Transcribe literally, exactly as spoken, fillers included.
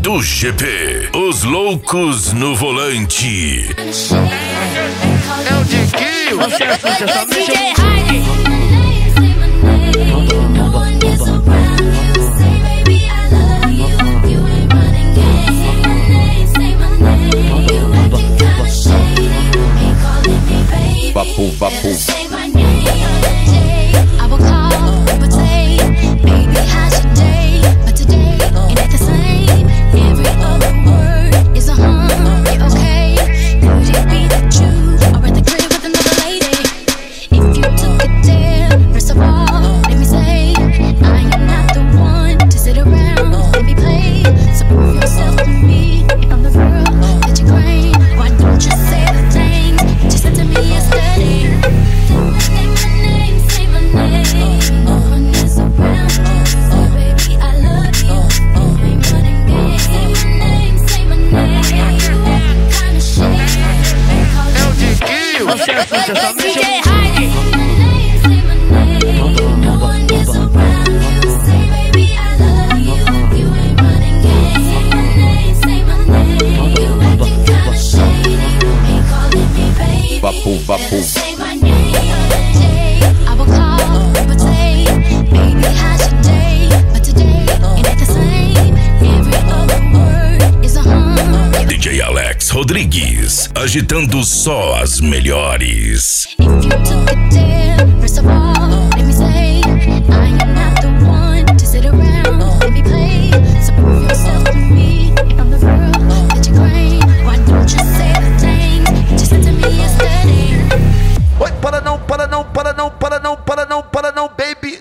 do G P, os loucos no volante. É o Diguinho. Você assusta essa D J mente. Heine. Vapo, vapo. Você assusta essa D mente. J Heine. Vapo, vapo. D J Alex Rodrigues, agitando só as melhores. Oi, para não, para não, para não, para não, para não, para não, baby.